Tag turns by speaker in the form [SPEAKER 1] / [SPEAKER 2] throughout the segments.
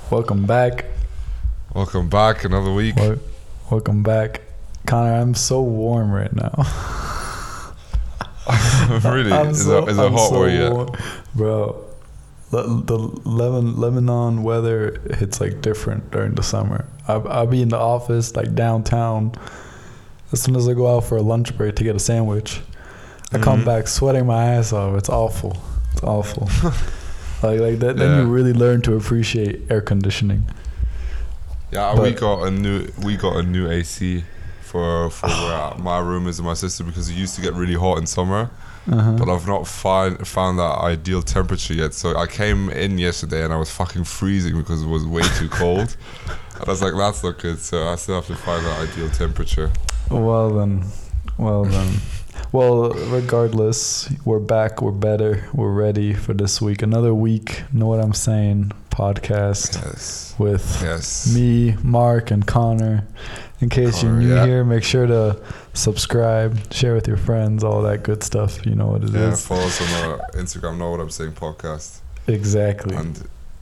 [SPEAKER 1] Welcome back.
[SPEAKER 2] Welcome back, another week.
[SPEAKER 1] Welcome back. Connor, I'm so warm right now.
[SPEAKER 2] Really? Is it hot where you at?
[SPEAKER 1] Bro, the Lebanon weather hits like different during the summer. I'll be in the office like downtown. As soon as I go out for a lunch break to get a sandwich, I come back sweating my ass off. It's awful. It's awful. like that. Then you really learn to appreciate air conditioning.
[SPEAKER 2] Yeah, we got a new AC for where my room is and my sister, because it used to get really hot in summer. But I've not found that ideal temperature yet. So I came in yesterday and I was fucking freezing because it was way too cold. And I was like, that's not good. So I still have to find that ideal temperature.
[SPEAKER 1] Well then. Well, regardless, we're back, we're better, we're ready for this week. Another week, know what I'm saying, podcast with me, Mark, and Connor. In case you're new here, make sure to subscribe, share with your friends, all that good stuff. You know what it is.
[SPEAKER 2] Yeah, follow us on Instagram, Know What I'm Saying podcast.
[SPEAKER 1] Exactly.
[SPEAKER 2] And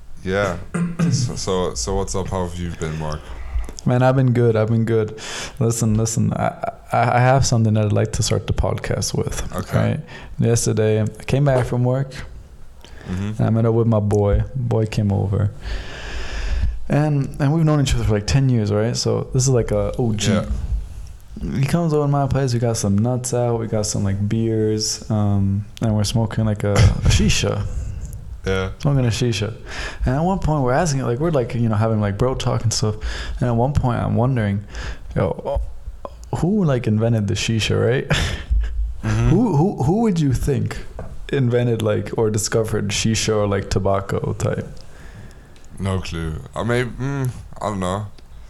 [SPEAKER 2] so what's up? How have you been, Mark?
[SPEAKER 1] Man, I've been good. Listen. I have something that I'd like to start the podcast with.
[SPEAKER 2] Okay.
[SPEAKER 1] Right? Yesterday, I came back from work, and I met up with my boy. Boy came over, and we've known each other for like 10 years, right? So this is like a OG. Yeah. He comes over to my place. We got some nuts out. We got some like beers, and we're smoking like a shisha.
[SPEAKER 2] Yeah.
[SPEAKER 1] Smoking a shisha. And at one point we're asking it, like we're like, having like bro talk and stuff. And at one point I'm wondering, who like invented the shisha, right? Who would you think invented like or discovered shisha or like tobacco type?
[SPEAKER 2] No clue. I don't know.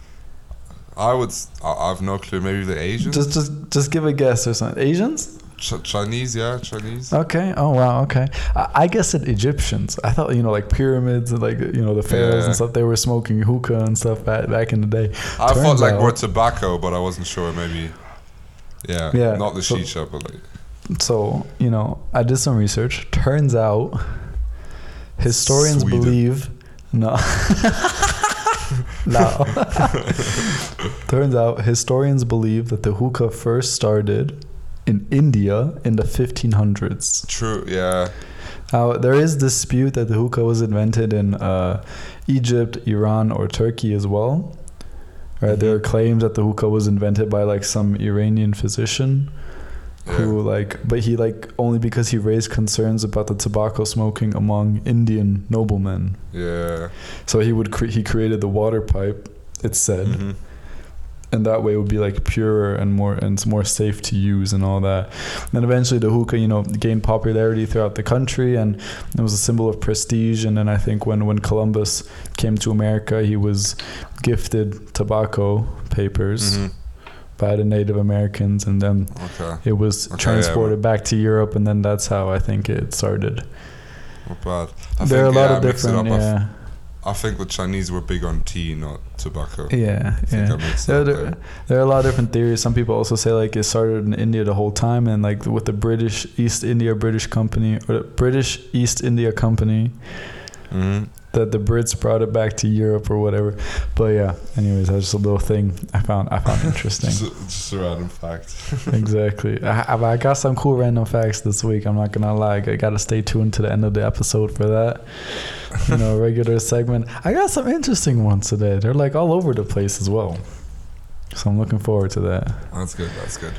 [SPEAKER 2] I've no clue. Maybe the Asians?
[SPEAKER 1] Just give a guess or something. Asians?
[SPEAKER 2] Chinese.
[SPEAKER 1] Okay. Oh wow. Okay. I guess it Egyptians. I thought like pyramids and like the pharaohs and stuff. They were smoking hookah and stuff back in the day.
[SPEAKER 2] I thought like more tobacco, but I wasn't sure. Maybe. Yeah. Not the shisha, but like.
[SPEAKER 1] So I did some research. Turns out, historians believe no. No. Turns out historians believe that the hookah first started in India in the 1500s.
[SPEAKER 2] True, yeah.
[SPEAKER 1] Now, there is dispute that the hookah was invented in Egypt, Iran, or Turkey as well. Right? There are claims that the hookah was invented by like some Iranian physician who but he only because he raised concerns about the tobacco smoking among Indian noblemen.
[SPEAKER 2] Yeah.
[SPEAKER 1] So he created the water pipe, it's said. And that way it would be like purer and more safe to use and all that. And then eventually the hookah, gained popularity throughout the country, and it was a symbol of prestige. And then I think when Columbus came to America, he was gifted tobacco papers by the Native Americans, and then it was transported back to Europe, and then that's how I think it started.
[SPEAKER 2] Not bad.
[SPEAKER 1] There are a lot of different,
[SPEAKER 2] I think the Chinese were big on tea, not tobacco.
[SPEAKER 1] Yeah. There are a lot of different theories. Some people also say like it started in India the whole time, and like with the British East India Company, that the Brits brought it back to Europe or whatever. But yeah, anyways, that's just a little thing I found interesting.
[SPEAKER 2] just a random fact.
[SPEAKER 1] Exactly. I got some cool random facts this week. I'm not gonna lie. I gotta stay tuned to the end of the episode for that. Regular segment. I got some interesting ones today. They're like all over the place as well. So I'm looking forward to that.
[SPEAKER 2] That's good.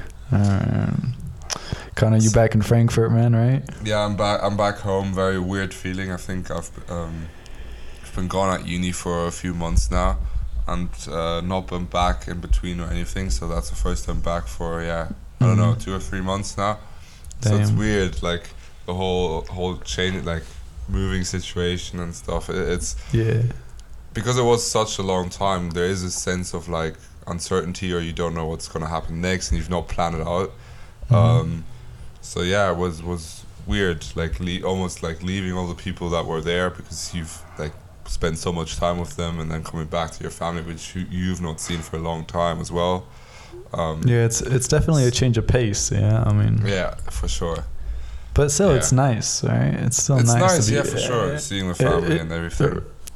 [SPEAKER 1] Connor, you back in Frankfurt, man, right?
[SPEAKER 2] Yeah, I'm back home. Very weird feeling. I think I've been gone at uni for a few months now, and not been back in between or anything. So that's the first time back for I don't know, 2 or 3 months now. Damn. So it's weird, like the whole change, like moving situation and stuff. It's because it was such a long time. There is a sense of like uncertainty, or you don't know what's gonna happen next, and you've not planned it out. So yeah, it was weird, like almost like leaving all the people that were there, because you've like spent so much time with them, and then coming back to your family, which you've not seen for a long time as well.
[SPEAKER 1] It's definitely a change of pace.
[SPEAKER 2] Yeah, for sure.
[SPEAKER 1] But still, it's nice, right? It's still nice.
[SPEAKER 2] It's nice, for sure. Seeing the family and everything.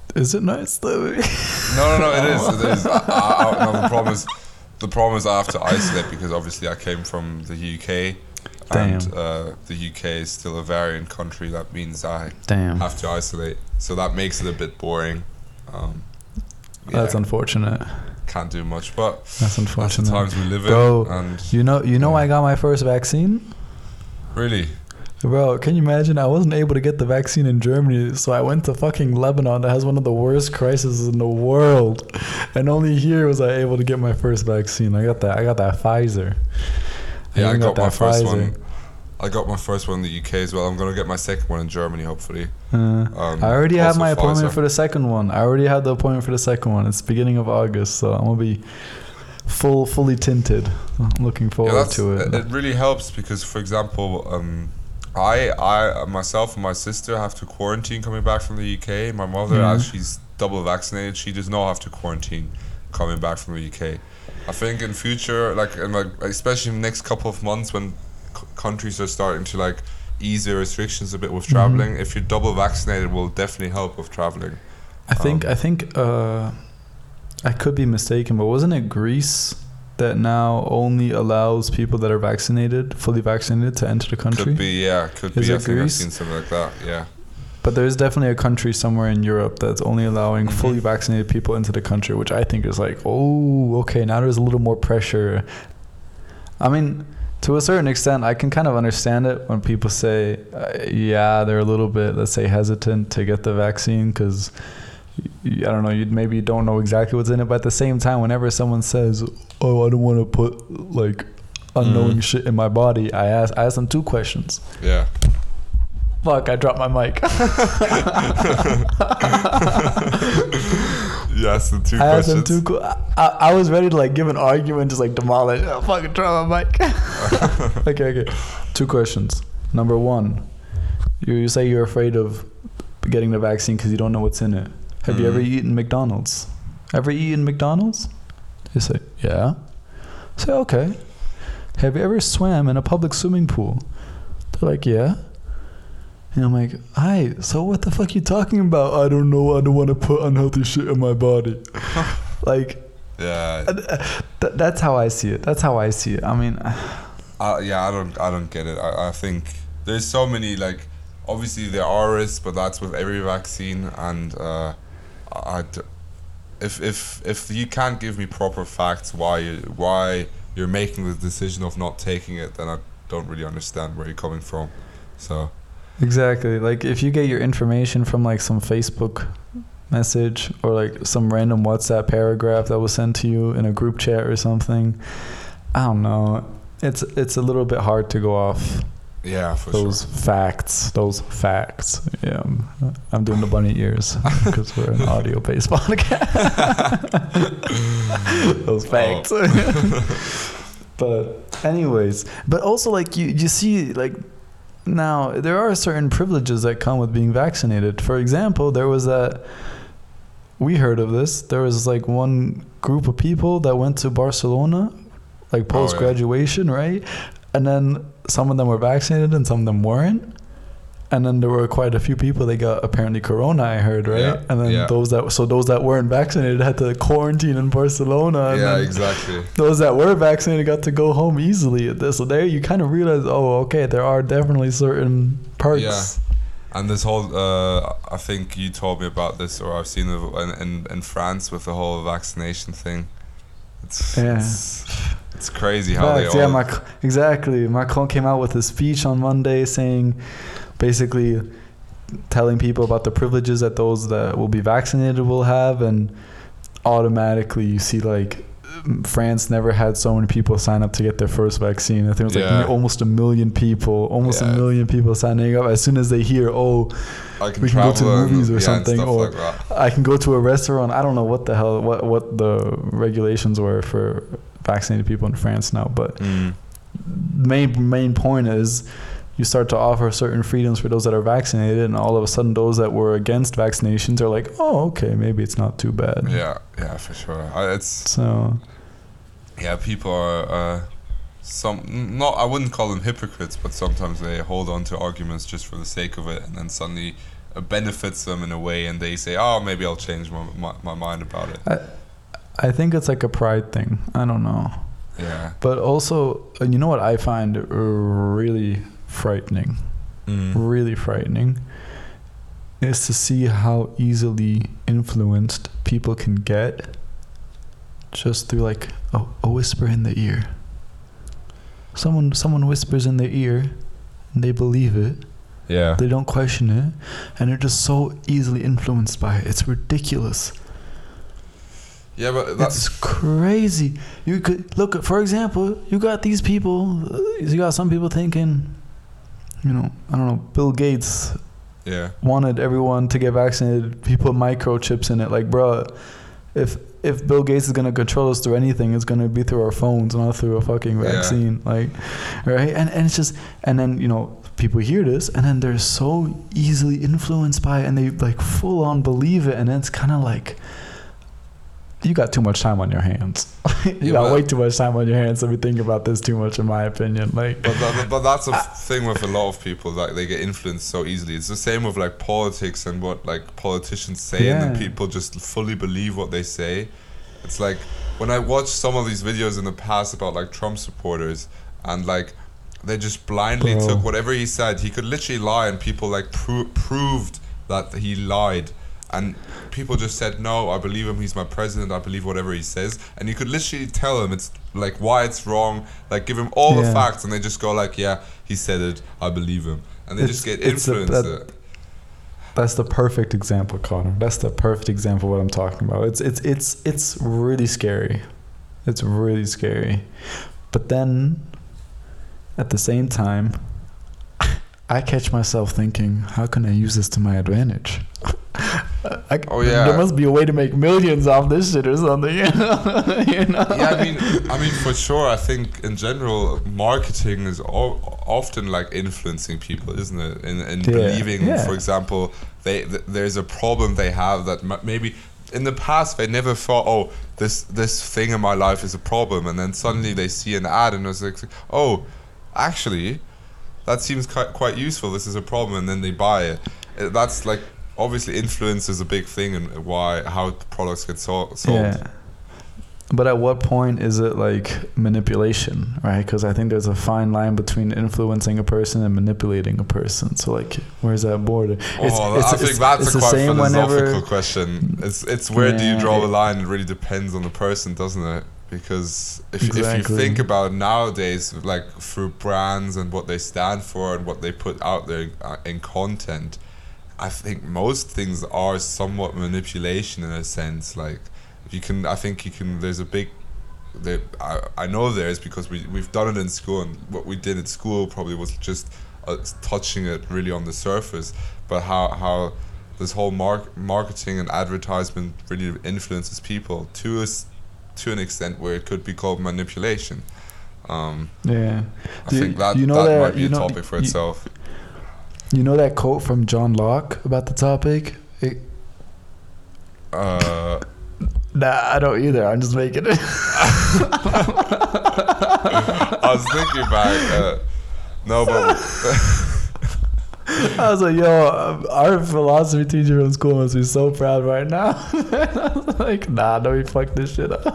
[SPEAKER 1] Is it nice though?
[SPEAKER 2] No, it is. It is. No, the problem is I have to isolate because obviously I came from the UK.
[SPEAKER 1] Damn.
[SPEAKER 2] And the UK is still a variant country. That means I
[SPEAKER 1] Damn.
[SPEAKER 2] have to isolate. So that makes it a bit boring.
[SPEAKER 1] That's unfortunate.
[SPEAKER 2] Can't do much, but
[SPEAKER 1] that's unfortunate.
[SPEAKER 2] That's the times we live
[SPEAKER 1] Bro,
[SPEAKER 2] in. And
[SPEAKER 1] you know, I got my first vaccine.
[SPEAKER 2] Really?
[SPEAKER 1] Bro, can you imagine? I wasn't able to get the vaccine in Germany, so I went to fucking Lebanon that has one of the worst crises in the world, and only here was I able to get my first vaccine. I got that Pfizer.
[SPEAKER 2] Yeah, I got my first one. I got my first one in the UK as well. I'm gonna get my second one in Germany, hopefully.
[SPEAKER 1] I already have my appointment for the second one. I already had the appointment for the second one. It's beginning of August, so I'm gonna be fully tinted. I'm looking forward to it.
[SPEAKER 2] It really helps because, for example, I myself and my sister have to quarantine coming back from the UK. My mother, as she's double vaccinated, she does not have to quarantine coming back from the UK. I think in future, especially in the next couple of months when countries are starting to ease their restrictions a bit with traveling, if you're double vaccinated, will definitely help with traveling.
[SPEAKER 1] I think I could be mistaken, but wasn't it Greece that now only allows people that are fully vaccinated to enter the country?
[SPEAKER 2] Could be, yeah. Could be. I think I've seen something like that, yeah.
[SPEAKER 1] But there's definitely a country somewhere in Europe that's only allowing fully vaccinated people into the country, which I think is okay, now there's a little more pressure. I mean, to a certain extent, I can kind of understand it when people say, they're a little bit, let's say, hesitant to get the vaccine because, I don't know, you don't know exactly what's in it. But at the same time, whenever someone says, oh, I don't want to put, unknowing shit in my body, I ask them two questions.
[SPEAKER 2] Yeah.
[SPEAKER 1] Fuck, I dropped my mic.
[SPEAKER 2] Yes, the two
[SPEAKER 1] I asked
[SPEAKER 2] questions.
[SPEAKER 1] them I was ready to give an argument, just demolish. Oh, fucking drop my mic. Okay. Two questions. Number one, you say you're afraid of getting the vaccine because you don't know what's in it. Have you ever eaten McDonald's? Ever eaten McDonald's? You say, yeah. Say, okay. Have you ever swam in a public swimming pool? They're like, yeah. And I'm like, hi, so what the fuck you talking about? I don't know. I don't want to put unhealthy shit in my body.
[SPEAKER 2] Yeah.
[SPEAKER 1] That's how I see it. I mean,
[SPEAKER 2] I don't get it. I think there's so many, obviously there are risks, but that's with every vaccine. And if you can't give me proper facts why you're making the decision of not taking it, then I don't really understand where you're coming from. So.
[SPEAKER 1] Exactly. If you get your information from some Facebook message or some random WhatsApp paragraph that was sent to you in a group chat or something, I don't know. It's a little bit hard to go off.
[SPEAKER 2] Yeah, for
[SPEAKER 1] those facts. Yeah, I'm doing the bunny ears because we're an audio-based podcast. Those facts. But anyways, but also you see now there are certain privileges that come with being vaccinated. For example, there was we heard of this. There was one group of people that went to Barcelona, post graduation, right? And then some of them were vaccinated and some of them weren't. And then there were quite a few people that got apparently corona, I heard, right?
[SPEAKER 2] Yeah,
[SPEAKER 1] and then those that weren't vaccinated had to quarantine in Barcelona. And
[SPEAKER 2] exactly.
[SPEAKER 1] Those that were vaccinated got to go home easily. So there you kind of realize, there are definitely certain perks.
[SPEAKER 2] Yeah. And this whole, I think you told me about this, or I've seen it in France with the whole vaccination thing. It's crazy how they all...
[SPEAKER 1] exactly. Macron came out with a speech on Monday saying, basically telling people about the privileges that those that will be vaccinated will have, and automatically you see France never had so many people sign up to get their first vaccine. I think it was almost 1 million people, a million people signing up as soon as they hear, we can go to movies or something, or I can go to a restaurant. I don't know what the hell, what the regulations were for vaccinated people in France now, but main point is you start to offer certain freedoms for those that are vaccinated, and all of a sudden those that were against vaccinations are like, okay, maybe it's not too bad.
[SPEAKER 2] Yeah, for sure. People are I wouldn't call them hypocrites, but sometimes they hold on to arguments just for the sake of it, and then suddenly benefits them in a way, and they say, oh, maybe I'll change my mind about it.
[SPEAKER 1] I think it's like a pride thing. I don't know.
[SPEAKER 2] Yeah.
[SPEAKER 1] But also, you know what I find really frightening? Really frightening is to see how easily influenced people can get just through like a whisper in the ear. Someone whispers in their ear and they believe it.
[SPEAKER 2] Yeah.
[SPEAKER 1] They don't question it, and they're just so easily influenced by it. It's ridiculous.
[SPEAKER 2] Yeah, but that's
[SPEAKER 1] crazy. You could look, for example, you got these people, you got some people thinking, you know, I don't know, Bill Gates wanted everyone to get vaccinated. He put microchips in it. Like, bro, if Bill Gates is gonna control us through anything, it's gonna be through our phones, not through a fucking vaccine. Like, right? And it's just, and then, you know, people hear this and then they're so easily influenced by it and they like full on believe it, and then it's kind of like, you got too much time on your hands. You got way too much time on your hands to be thinking about this too much, in my opinion. Like,
[SPEAKER 2] but that's a thing with a lot of people, like they get influenced so easily. It's the same with like politics and what like politicians say, and then people just fully believe what they say. It's like when I watched some of these videos in the past about like Trump supporters, and like they just blindly took whatever he said. He could literally lie, and people like proved that he lied. And people just said, no, I believe him, he's my president, I believe whatever he says. And you could literally tell him it's like why it's wrong, like give him all the facts, and they just go like, yeah, he said it, I believe him. And they just get influenced.
[SPEAKER 1] That's the perfect example, Connor. That's the perfect example of what I'm talking about. It's really scary. It's really scary. But then at the same time, I catch myself thinking, how can I use this to my advantage? There must be a way to make millions off this shit or something, you know?
[SPEAKER 2] Yeah, I mean, for sure. I think in general, marketing is often like influencing people, isn't it? In believing, for example, there's a problem they have that maybe in the past they never thought, oh, this thing in my life is a problem, and then suddenly they see an ad and it's like, oh, actually, that seems quite useful. This is a problem, and then they buy it. That's like, obviously influence is a big thing, and how products get sold.
[SPEAKER 1] Yeah. But at what point is it like manipulation, right? Because I think there's a fine line between influencing a person and manipulating a person. So like, where's that border?
[SPEAKER 2] I think that's a quite philosophical question. It's where do you draw the line? It really depends on the person, doesn't it? Because if you think about nowadays, like through brands and what they stand for and what they put out there in content, I think most things are somewhat manipulation in a sense. Like, there's a big, I know there is, because we've done it in school, and what we did at school probably was just touching it really on the surface, but how this whole marketing and advertisement really influences people to an extent where it could be called manipulation. I think that might be a topic for itself.
[SPEAKER 1] You know that quote from John Locke about the topic? Nah, I don't either. I'm just making it.
[SPEAKER 2] I was thinking back. No, but
[SPEAKER 1] I was like, yo, our philosophy teacher in school must be so proud right now. I was like, nah, don't we fuck this shit up.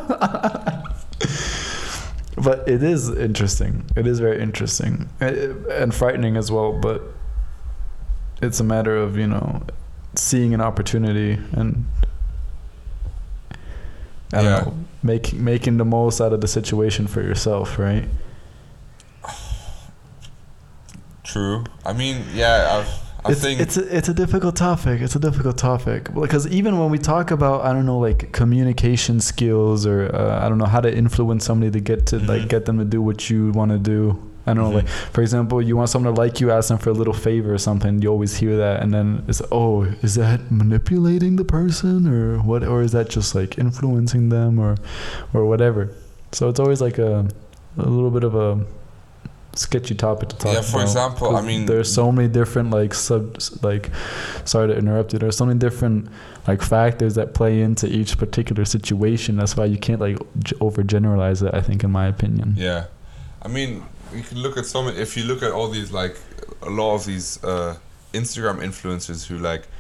[SPEAKER 1] But it is interesting. It is very interesting and frightening as well. But it's a matter of, you know, seeing an opportunity and I don't know, making the most out of the situation for yourself, right?
[SPEAKER 2] True. I mean, yeah, I think
[SPEAKER 1] it's a difficult topic. It's a difficult topic because even when we talk about, I don't know, like communication skills or I don't know, how to influence somebody to get to like get them to do what you want to do. I don't know, like for example, you want someone to like you, ask them for a little favor or something. You always hear that, and then it's, oh, is that manipulating the person or what? Or is that just like influencing them or whatever? So it's always like a little bit of a sketchy topic to talk about.
[SPEAKER 2] Yeah, for example, I mean,
[SPEAKER 1] there's so many different sorry to interrupt you. There's so many different like factors that play into each particular situation. That's why you can't like overgeneralize it, I think, in my opinion.
[SPEAKER 2] Yeah, I mean, you can look at if you look at all these, like a lot of these Instagram influencers who like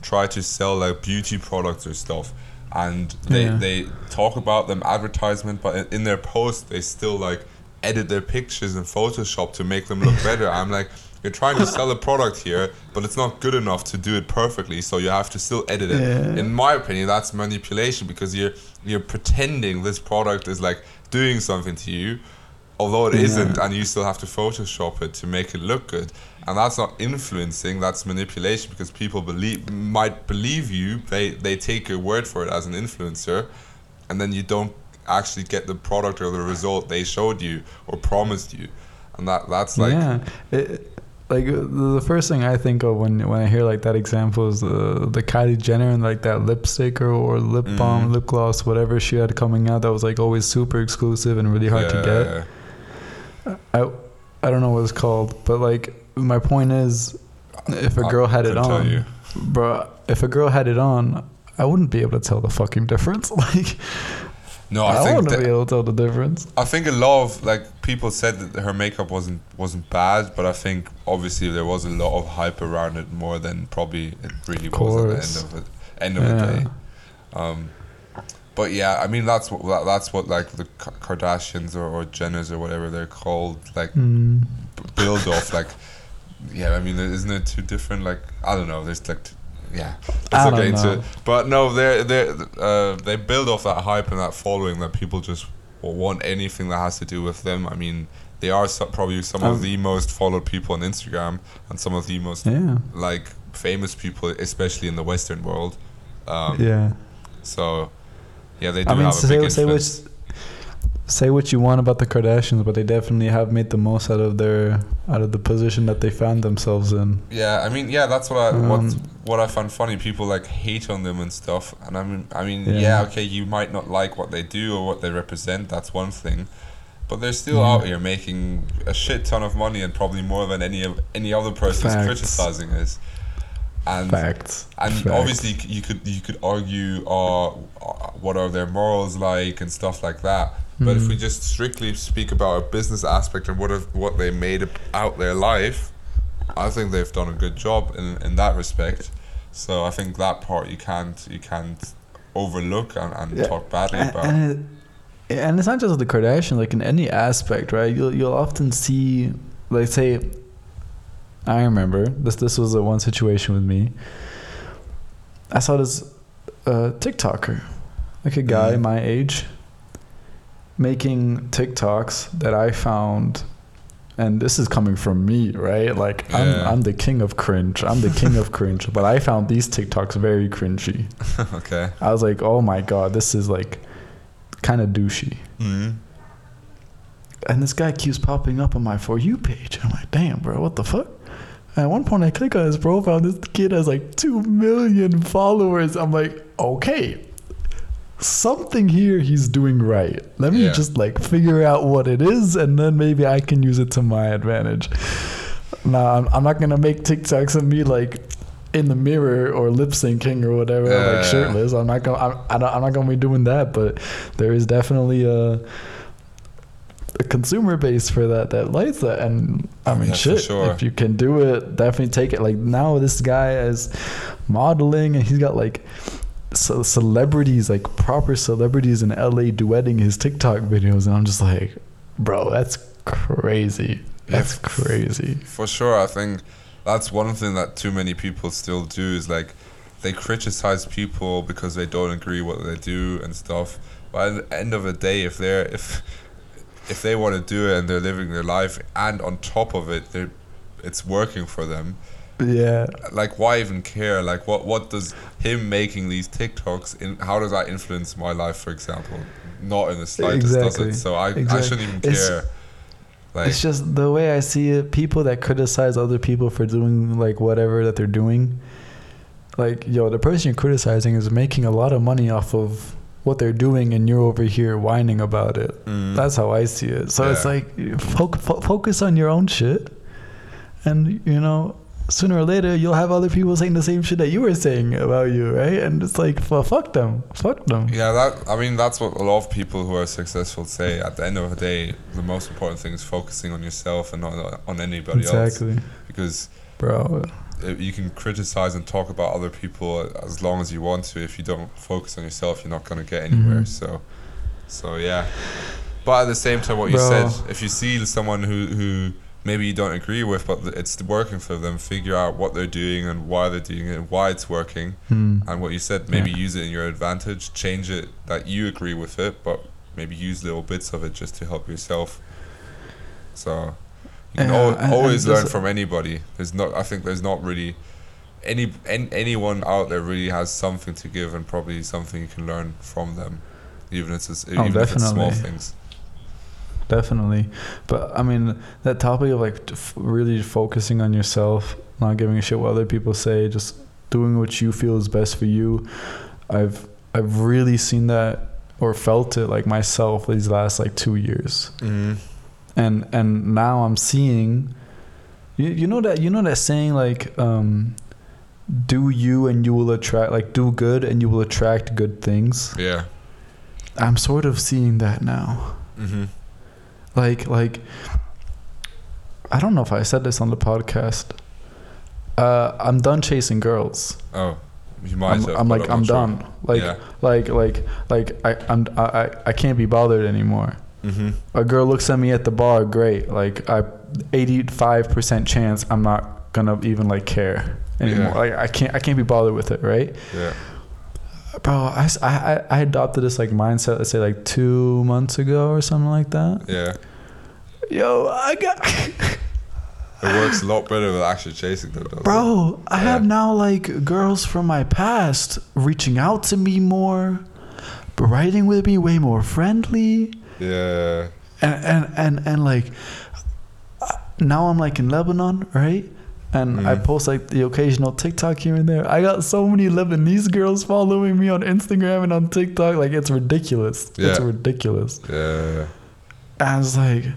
[SPEAKER 2] try to sell like beauty products or stuff, and they talk about them advertisement, but in their post they still like edit their pictures in Photoshop to make them look better. I'm like, you're trying to sell a product here, but it's not good enough to do it perfectly, so you have to still edit it. In my opinion, that's manipulation, because you're pretending this product is like doing something to you, although it isn't, and you still have to Photoshop it to make it look good. And that's not influencing, that's manipulation, because people might believe you, they take your word for it as an influencer, and then you don't actually get the product or the result they showed you or promised you. And that's like...
[SPEAKER 1] Like the first thing I think of when I hear like that example is the Kylie Jenner and like that lipstick or lip balm, lip gloss, whatever she had coming out that was like always super exclusive and really hard to get. I don't know what it's called, but like my point is, if a girl had it on, bro, if a girl had it on, I wouldn't be able to tell the fucking difference. Like,
[SPEAKER 2] no,
[SPEAKER 1] I wouldn't be able to tell the difference.
[SPEAKER 2] I think a lot of like people said that her makeup wasn't bad, but I think obviously there was a lot of hype around it more than probably it really was at the end of the day. But yeah, I mean that's what like the Kardashians or Jenners or whatever they're called like build off like. Yeah, I mean, isn't it too different? Like, I don't know. There's like, let's not get into it. But no, they build off that hype and that following that people just want anything that has to do with them. I mean, they are probably some of the most followed people on Instagram and some of the most like famous people, especially in the Western world. So, yeah, they do have a big influence.
[SPEAKER 1] Say what you want about the Kardashians, but they definitely have made the most out of the position that they found themselves in.
[SPEAKER 2] Yeah, I mean, that's what I find funny. People like hate on them and stuff, and I mean, okay, you might not like what they do or what they represent. That's one thing, but they're still out here making a shit ton of money, and probably more than any other person who's criticizing us. And obviously you could argue, what are their morals like and stuff like that. But if we just strictly speak about a business aspect and what they made out their life, I think they've done a good job in that respect. So I think that part you can't overlook and talk badly about.
[SPEAKER 1] And it's not just the Kardashians. Like in any aspect, right? You'll often see, like, say, I remember this was one situation with me. I saw this TikToker, like a guy my age, making TikToks that I found, and this is coming from me, right? Like I'm the king of cringe. But I found these TikToks very cringy.
[SPEAKER 2] Okay.
[SPEAKER 1] I was like, oh my god, this is like kind of douchey. And this guy keeps popping up on my For You page. I'm like, damn, bro, what the fuck? At one point I click on his profile, this kid has like 2 million followers. I'm like, okay, something here he's doing right. Let me just like figure out what it is, and then maybe I can use it to my advantage. Nah, I'm not gonna make TikToks of me like in the mirror or lip syncing or whatever, like shirtless. I'm not gonna be doing that. But there is definitely a consumer base for that likes that, and I mean, shit, if you can do it, definitely take it. Like now this guy is modeling, and he's got like celebrities, like proper celebrities in LA duetting his TikTok videos, and I'm just like, bro, that's crazy. That's crazy.
[SPEAKER 2] For sure. I think that's one thing that too many people still do, is like they criticize people because they don't agree what they do and stuff. But at the end of the day, if they want to do it and they're living their life, and on top of it, it's working for them.
[SPEAKER 1] Yeah.
[SPEAKER 2] Like, why even care? Like, what does him making these TikToks how does that influence my life, for example? Not in the slightest, does it? So I shouldn't even care. Like,
[SPEAKER 1] it's just the way I see it. People that criticize other people for doing like whatever that they're doing, like, yo, the person you're criticizing is making a lot of money off of what they're doing, and you're over here whining about it. That's how I see it. So it's like, focus on your own shit, and you know, sooner or later you'll have other people saying the same shit that you were saying about you, right? And it's like, fuck them.
[SPEAKER 2] Yeah, that's what a lot of people who are successful say. At the end of the day, the most important thing is focusing on yourself and not on anybody else. Because,
[SPEAKER 1] bro,
[SPEAKER 2] you can criticize and talk about other people as long as you want to. If you don't focus on yourself, you're not going to get anywhere. So yeah. But at the same time, what you said, if you see someone who maybe you don't agree with, but it's working for them, figure out what they're doing and why they're doing it and why it's working. And what you said, maybe use it in your advantage, change it that you agree with it, but maybe use little bits of it just to help yourself. So you can always learn from anybody. I think there's not really anyone out there really has something to give, and probably something you can learn from them, even if it's small things.
[SPEAKER 1] Definitely. But I mean, that topic of like really focusing on yourself, not giving a shit what other people say, just doing what you feel is best for you. I've really seen that or felt it like myself these last like 2 years. And now I'm seeing, you know that saying like, do you and you will attract, like do good and you will attract good things.
[SPEAKER 2] Yeah.
[SPEAKER 1] I'm sort of seeing that now. Like I don't know if I said this on the podcast. I'm done chasing girls.
[SPEAKER 2] Oh, you might have.
[SPEAKER 1] I'm done. I can't be bothered anymore. A girl looks at me at the bar, great. Like 85% chance I'm not gonna even like care anymore. Like I can't be bothered with it, right?
[SPEAKER 2] Yeah.
[SPEAKER 1] Bro, I adopted this like mindset, let's say like 2 months ago or something like that.
[SPEAKER 2] Yeah.
[SPEAKER 1] Yo,
[SPEAKER 2] it works a lot better than actually chasing them, doesn't
[SPEAKER 1] bro, I have now like girls from my past reaching out to me more, writing with me way more friendly.
[SPEAKER 2] Yeah.
[SPEAKER 1] And like now I'm like in Lebanon, right? And I post like the occasional TikTok here and there. I got so many Lebanese girls following me on Instagram and on TikTok. Like, it's ridiculous. Yeah. It's ridiculous.
[SPEAKER 2] Yeah.
[SPEAKER 1] And I was like,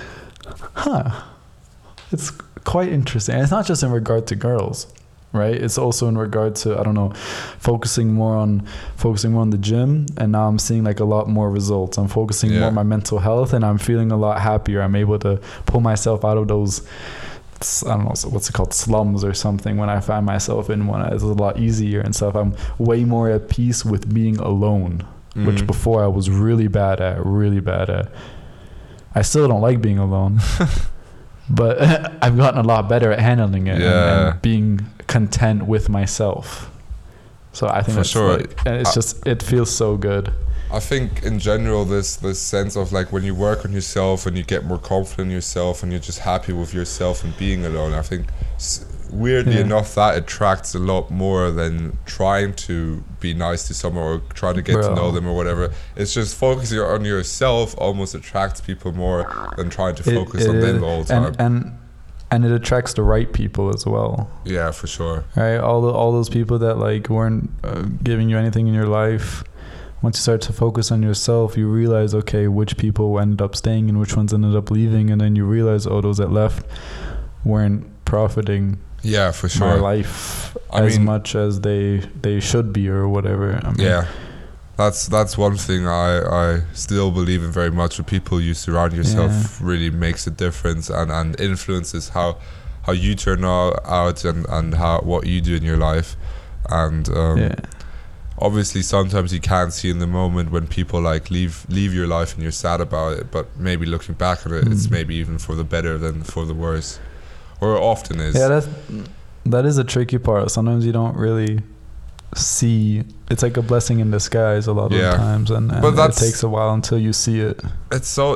[SPEAKER 1] it's quite interesting. And it's not just in regard to girls, right? It's also in regard to, I don't know, focusing more on the gym. And now I'm seeing like a lot more results. I'm focusing more on my mental health, and I'm feeling a lot happier. I'm able to pull myself out of those, I don't know, what's it called, slums or something. When I find myself in one, it's a lot easier and stuff. I'm way more at peace with being alone, which before I was really bad at. I still don't like being alone, but I've gotten a lot better at handling it and being content with myself. So I think that's like, it's just, it feels so good.
[SPEAKER 2] I think in general this sense of like when you work on yourself and you get more confident in yourself and you're just happy with yourself and being alone, I think weirdly enough that attracts a lot more than trying to be nice to someone or try to get to know them or whatever. It's just focusing on yourself almost attracts people more than trying to focus on them the whole time.
[SPEAKER 1] And it attracts the right people as well.
[SPEAKER 2] Yeah, for sure.
[SPEAKER 1] Right, all those people that like weren't giving you anything in your life. Once you start to focus on yourself, you realize, okay, which people ended up staying and which ones ended up leaving, and then you realize, oh, those that left weren't profiting
[SPEAKER 2] for sure
[SPEAKER 1] my life as much as they should be or whatever. I mean,
[SPEAKER 2] that's one thing I still believe in very much. With people you surround yourself really makes a difference and influences how you turn out and how what you do in your life. And obviously sometimes you can't see in the moment when people like leave your life and you're sad about it, but maybe looking back on it, it's maybe even for the better than for the worse, or often is.
[SPEAKER 1] That is a tricky part. Sometimes you don't really see, it's like a blessing in disguise a lot of times, and but it takes a while until you see it. It's so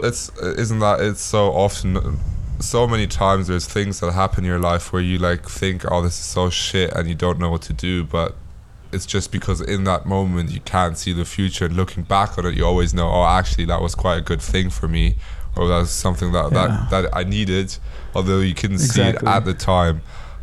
[SPEAKER 2] often, so many times there's things that happen in your life where you like think, oh, this is so shit, and you don't know what to do, but it's just because in that moment you can't see the future, and looking back on it you always know, oh, actually that was quite a good thing for me, or that was something that I needed, although you couldn't see it at the time.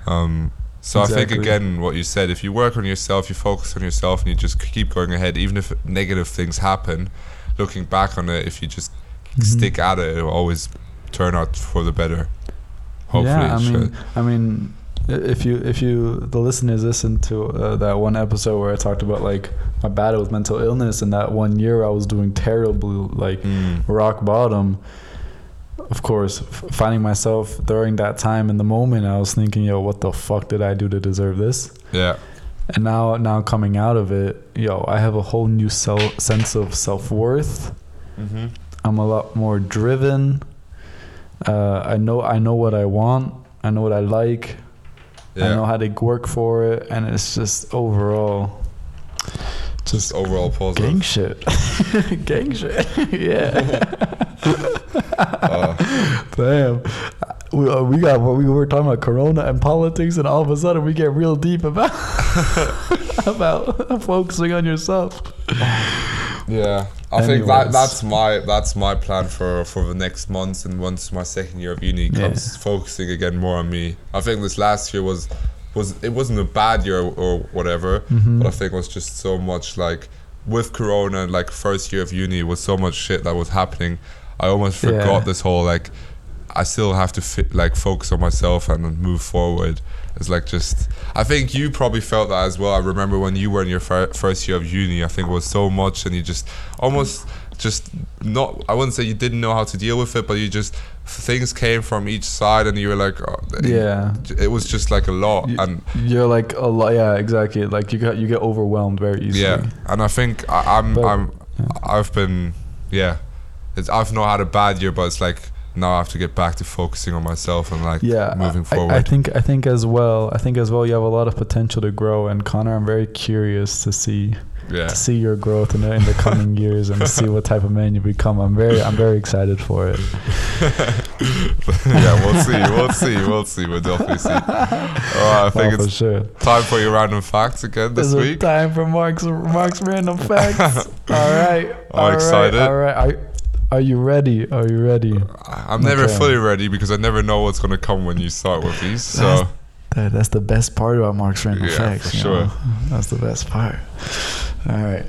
[SPEAKER 2] I think again what you said, if you work on yourself, you focus on yourself, and you just keep going ahead, even if negative things happen, looking back on it, if you just stick at it, it'll always turn out for the better, hopefully.
[SPEAKER 1] I mean if the listeners listen to that one episode where I talked about like my battle with mental illness, and that 1 year I was doing terrible, like rock bottom, of course, finding myself during that time in the moment, I was thinking, yo, what the fuck did I do to deserve this?
[SPEAKER 2] Yeah.
[SPEAKER 1] And now coming out of it, yo, I have a whole new sense of self-worth.
[SPEAKER 2] Mm-hmm.
[SPEAKER 1] I'm a lot more driven. I know what I want. I know what I like.
[SPEAKER 2] Yeah.
[SPEAKER 1] I know how to work for it, and it's just overall,
[SPEAKER 2] just overall positive.
[SPEAKER 1] Gang shit. Gang shit. Yeah. Damn. We were talking about Corona and politics, and all of a sudden we get real deep about about focusing on yourself.
[SPEAKER 2] Yeah, I think that's my plan for the next months, and once my second year of uni comes, focusing again more on me. I think this last year was it wasn't a bad year or whatever, but I think it was just so much like with Corona and like first year of uni, it was so much shit that was happening. I almost forgot this whole like I still have to focus on myself and move forward. It's like just I think you probably felt that as well. I remember when you were in your first year of uni, I think it was so much, and you just almost just not, I wouldn't say you didn't know how to deal with it, but you just, things came from each side and you were like, oh, it was just like a lot. And
[SPEAKER 1] you're like a lot, yeah, exactly. Like you get overwhelmed very easily.
[SPEAKER 2] Yeah, and I think I've not had a bad year, but it's like now I have to get back to focusing on myself and like moving forward.
[SPEAKER 1] I think as well you have a lot of potential to grow, and Connor, I'm very curious to see your growth in the coming years and to see what type of man you become. I'm very excited for it.
[SPEAKER 2] Yeah, we'll see. We'll definitely see. I think it's time for your random facts again this week.
[SPEAKER 1] Time for Mark's random facts. All right.
[SPEAKER 2] I'm excited.
[SPEAKER 1] All right. Are you ready?
[SPEAKER 2] I'm never fully ready because I never know what's going to come when you start with these. So
[SPEAKER 1] that's the best part about Mark's random facts.
[SPEAKER 2] For sure.
[SPEAKER 1] That's the best part. All right.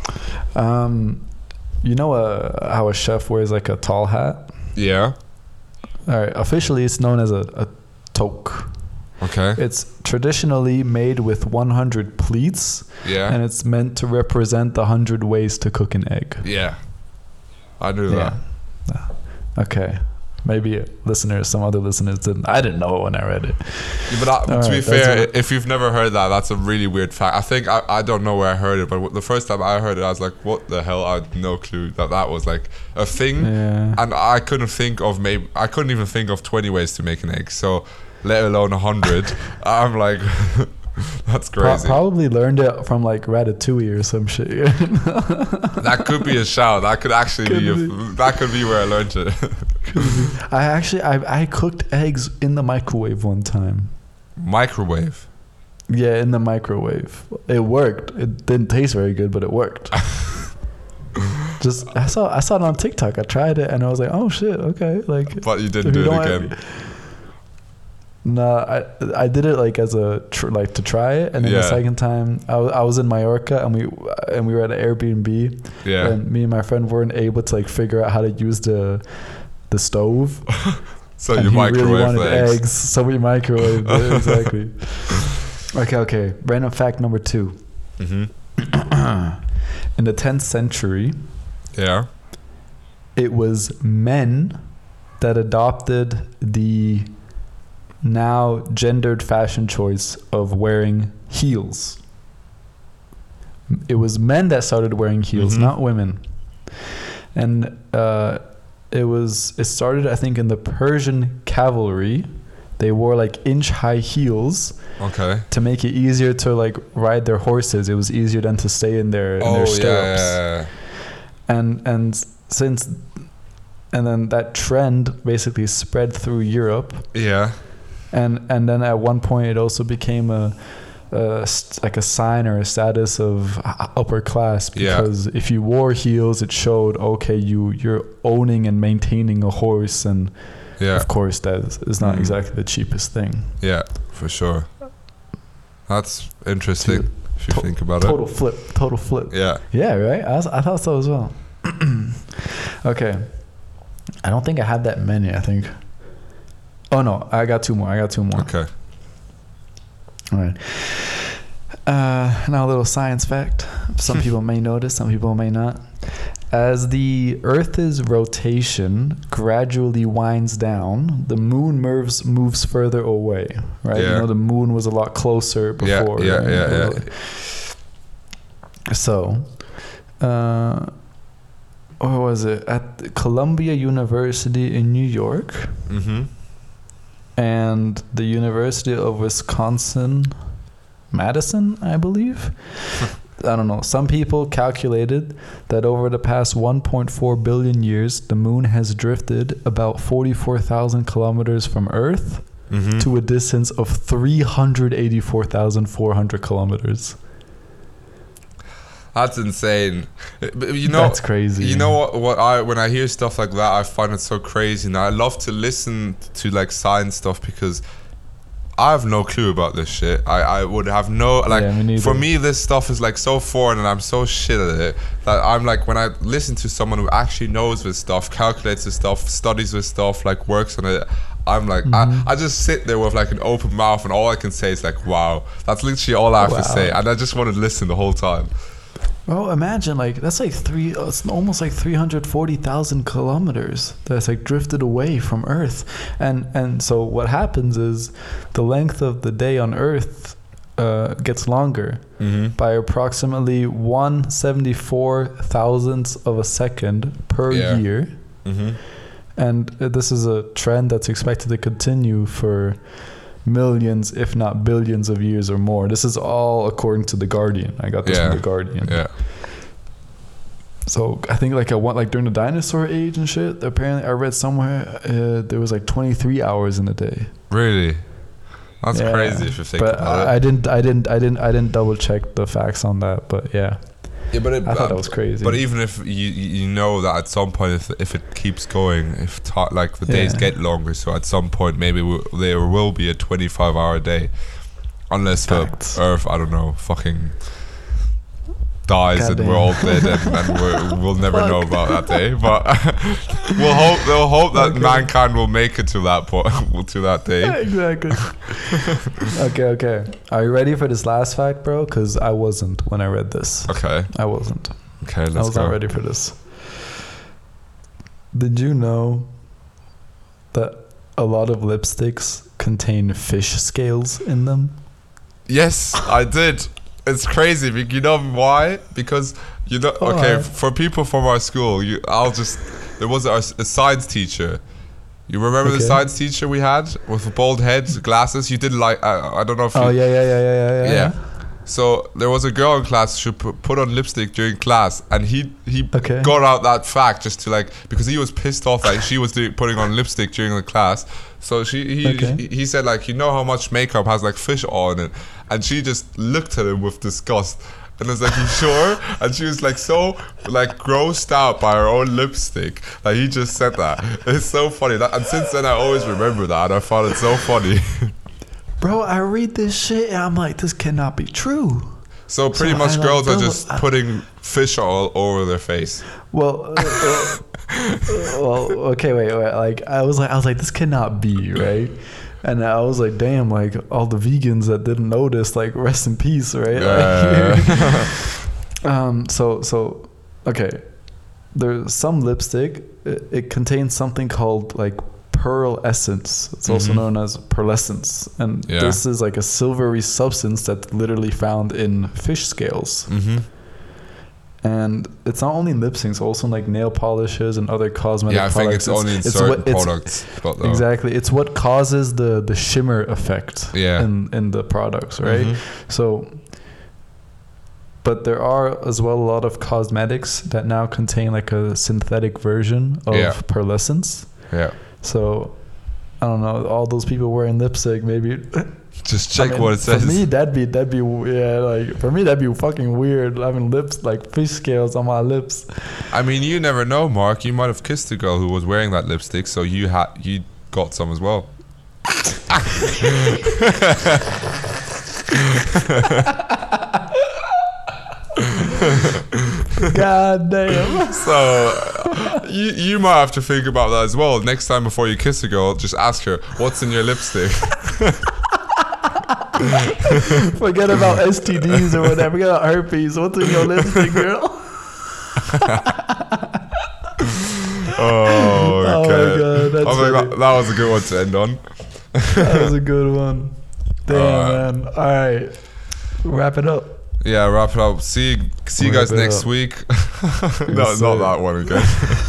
[SPEAKER 1] You know how a chef wears like a tall hat?
[SPEAKER 2] Yeah.
[SPEAKER 1] All right. Officially, it's known as a toque.
[SPEAKER 2] Okay.
[SPEAKER 1] It's traditionally made with 100 pleats.
[SPEAKER 2] Yeah.
[SPEAKER 1] And it's meant to represent the 100 ways to cook an egg.
[SPEAKER 2] Yeah. I knew that.
[SPEAKER 1] Okay. Maybe some other listeners didn't. I didn't know it when I read it.
[SPEAKER 2] Yeah, but to be fair, if you've never heard that, that's a really weird fact. I think I don't know where I heard it, but the first time I heard it, I was like, what the hell? I had no clue that was like a thing.
[SPEAKER 1] Yeah.
[SPEAKER 2] And I couldn't even think of 20 ways to make an egg. So let alone 100. I'm like... That's crazy.
[SPEAKER 1] Probably learned it from like Ratatouille or some shit.
[SPEAKER 2] That could be a shout. That could actually that could be where I learned it.
[SPEAKER 1] I cooked eggs in the microwave one time.
[SPEAKER 2] Microwave?
[SPEAKER 1] Yeah, in the microwave. It worked. It didn't taste very good, but it worked. I saw it on TikTok. I tried it and I was like, oh shit, okay. Like,
[SPEAKER 2] but you didn't do it again.
[SPEAKER 1] No, I did it like as to try it, and then the second time I was in Mallorca and we were at an Airbnb, and me and my friend weren't able to like figure out how to use the stove.
[SPEAKER 2] So you microwaved really wanted eggs.
[SPEAKER 1] So we microwaved it, exactly. Okay. Random fact number 2.
[SPEAKER 2] Mm-hmm.
[SPEAKER 1] In the 10th century, it was men that adopted the now gendered fashion choice of wearing heels. It was men that started wearing heels, not women. And it started, I think, in the Persian cavalry. They wore like inch-high heels to make it easier to like ride their horses. It was easier than to stay in their stirrups.
[SPEAKER 2] Yeah.
[SPEAKER 1] And then that trend basically spread through Europe.
[SPEAKER 2] Yeah.
[SPEAKER 1] And then at one point it also became a sign or a status of upper class, because if you wore heels, it showed you're owning and maintaining a horse, and of course that is not exactly the cheapest thing. Yeah,
[SPEAKER 2] for sure. That's interesting if you think about
[SPEAKER 1] total flip. Yeah, right. I thought so as well. Okay, I don't think I had that many. I think. Oh no, I got two more.
[SPEAKER 2] Okay.
[SPEAKER 1] All right. Now a little science fact. Some people may notice, some people may not. As the Earth's rotation gradually winds down, the moon moves further away, right?
[SPEAKER 2] Yeah.
[SPEAKER 1] You know, the moon was a lot closer before.
[SPEAKER 2] Yeah.
[SPEAKER 1] So, what was it? At Columbia University in New York
[SPEAKER 2] Mm-hmm.
[SPEAKER 1] and the University of Wisconsin, Madison, I believe. I don't know. Some people calculated that over the past 1.4 billion years, the moon has drifted about 44,000 kilometers from Earth
[SPEAKER 2] Mm-hmm.
[SPEAKER 1] to a distance of 384,400 kilometers.
[SPEAKER 2] That's insane. But you know,
[SPEAKER 1] That's crazy.
[SPEAKER 2] You know what when I hear stuff like that, I find it so crazy. Now I love to listen to like science stuff because I have no clue about this shit. I would have no like.
[SPEAKER 1] Yeah, me neither.
[SPEAKER 2] For me, this stuff is like so foreign, and I'm so shit at it that I'm like, when I listen to someone who actually knows this stuff, calculates this stuff, studies this stuff, like works on it, I'm like, I just sit there with like an open mouth, and all I can say is like, wow. That's literally all I have to say, and I just want to listen the whole time.
[SPEAKER 1] Well, imagine like that's like it's almost like 340,000 kilometers that's like drifted away from Earth, and so what happens is the length of the day on Earth gets longer by approximately 1/74,000th of a second per year, and this is a trend that's expected to continue for millions, if not billions of years or more. This is all according to The Guardian. I got this from The Guardian.
[SPEAKER 2] Yeah.
[SPEAKER 1] So I think like during the dinosaur age and shit, apparently I read somewhere there was like 23 hours in a day.
[SPEAKER 2] Really? That's crazy if you think about it.
[SPEAKER 1] I didn't double check the facts on that, but yeah.
[SPEAKER 2] Yeah, but
[SPEAKER 1] I thought that was crazy.
[SPEAKER 2] But even if you know that at some point, if it keeps going, like the days get longer, so at some point maybe there will be a 25-hour day, unless the Earth, I don't know, fucking dies and we're all dead and we'll never know about that day. But we'll hope that mankind will make it to that point, to that day.
[SPEAKER 1] Exactly. Okay. Are you ready for this last fact, bro? Because I wasn't when I read this.
[SPEAKER 2] Okay.
[SPEAKER 1] I wasn't.
[SPEAKER 2] Okay, let's go.
[SPEAKER 1] I was not ready for this. Did you know that a lot of lipsticks contain fish scales in them?
[SPEAKER 2] Yes, I did. It's crazy. You know why? Because for people from our school, there was a science teacher. You remember the science teacher we had with the bald head, glasses? You did like I don't know if. Yeah. So there was a girl in class who put on lipstick during class, and he got out that fact just to because he was pissed off that she was putting on lipstick during the class. So he said you know how much makeup has fish oil in it, and she just looked at him with disgust. And I was like, you sure? And she was so grossed out by her own lipstick that he just said that. It's so funny. And since then I always remember that, and I found it so funny.
[SPEAKER 1] Bro, I read this shit and I'm like, this cannot be true.
[SPEAKER 2] So pretty much girls are just putting fish oil over their face.
[SPEAKER 1] Well, okay, wait. I was like, this cannot be, right? And I was like, damn, all the vegans that didn't notice, rest in peace, right? So okay, there's some lipstick. It contains something called pearl essence. It's also known as pearlescence, and this is a silvery substance that's literally found in fish scales. And it's not only in lipsticks, it's also in nail polishes and other cosmetic products.
[SPEAKER 2] Yeah, I think it's only in certain products.
[SPEAKER 1] Exactly. It's what causes the shimmer effect in the products, right? So, but there are as well a lot of cosmetics that now contain a synthetic version of pearlescence.
[SPEAKER 2] Yeah.
[SPEAKER 1] So, I don't know, all those people wearing lipstick, maybe...
[SPEAKER 2] Just check what it says.
[SPEAKER 1] For me, that'd be for me that'd be fucking weird having lips fish scales on my lips.
[SPEAKER 2] I mean, you never know, Mark. You might have kissed a girl who was wearing that lipstick, so you got some as well.
[SPEAKER 1] God damn.
[SPEAKER 2] So you might have to think about that as well. Next time before you kiss a girl, just ask her, what's in your lipstick?
[SPEAKER 1] Forget about STDs or whatever. Forget about herpes. What's in your lipstick, girl? That's
[SPEAKER 2] I think
[SPEAKER 1] funny.
[SPEAKER 2] that was a good one to end on.
[SPEAKER 1] That was a good one. Damn, man. All right. Wrap it up.
[SPEAKER 2] Yeah, wrap it up. See you
[SPEAKER 1] Wrap
[SPEAKER 2] guys
[SPEAKER 1] it
[SPEAKER 2] next
[SPEAKER 1] up.
[SPEAKER 2] week. No, not that one again.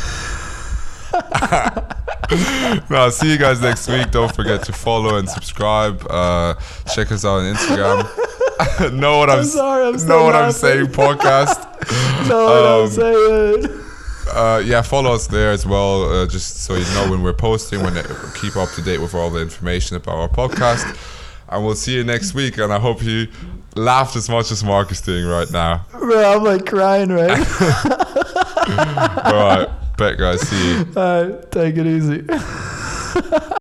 [SPEAKER 2] No, see you guys next week. Don't forget to follow and subscribe. Check us out on Instagram. Know what I'm saying, podcast.
[SPEAKER 1] Know what I'm saying.
[SPEAKER 2] Yeah, follow us there as well, just so you know when we're posting, keep up to date with all the information about our podcast. And we'll see you next week, and I hope you laughed as much as Mark is doing right now.
[SPEAKER 1] Bro, I'm like crying right
[SPEAKER 2] Alright, bet guys, see you.
[SPEAKER 1] Alright, take it easy.